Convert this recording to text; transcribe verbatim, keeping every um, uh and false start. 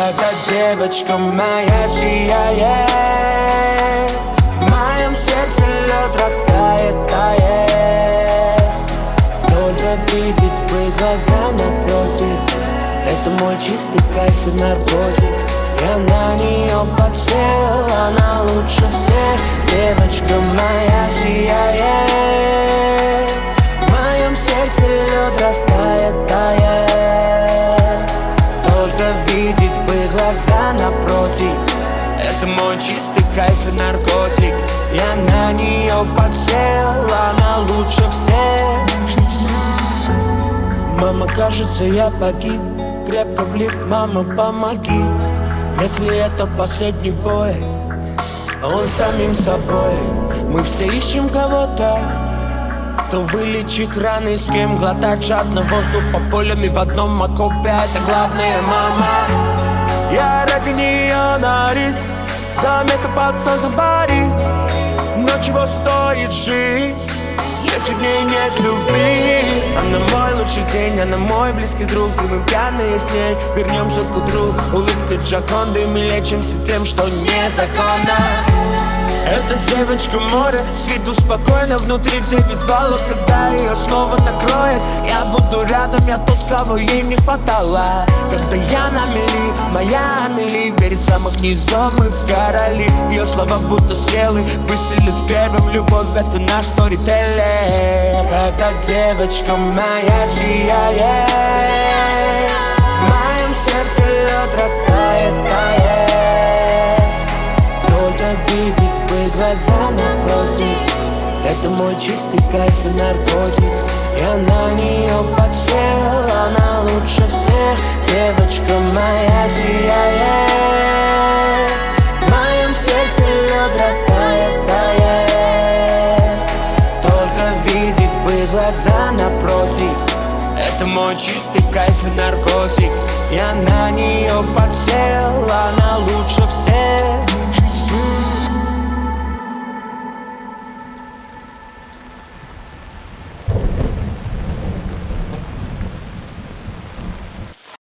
Когда девочка моя сияет, в моем сердце лед растает, тает. Только видеть бы глаза напротив, это мой чистый кайф и наркотик. Я на нее подсел, она лучше всех. Девочка моя сияет, в моем сердце лед растает, тает. Только видеть бы глаза напротив, это мой чистый кайф и наркотик. Я на нее подсел, она лучше всех. Мама, кажется, я погиб, крепко влип, мама, помоги. Если это последний бой, он самим собой. Мы все ищем кого-то, кто вылечит раны, с кем глотать жадно воздух по полям и в одном окопе. Это главное, мама. Я ради нее на риск, за место под солнцем Париж. Но чего стоит жизнь, если в ней нет любви? Она мой лучший день, она мой близкий друг. И мы пьяные с ней вернемся к утру. Улыбка Джоконды, мы лечимся тем, что незаконно. Эта девочка море, с виду спокойно, внутри девять баллов. Когда ее снова накроет, я буду рядом, я тот, кого ей не хватало. Когда я на мели, моя Амели верит самых низов, мы в короли. Ее слова будто стрелы выстрелят первым. Любовь — это наш сторителлер. Когда девочка моя сияет, в моем сердце лед растает, тает. Только видеть бы глаза напротив, это мой чистый кайф и наркотик. Я на нее подсел, она лучше всех. Девочка моя сияет, в моем сердце лед растает, тает. Только видеть бы глаза напротив, это мой чистый кайф и наркотик. Я на нее подсел, она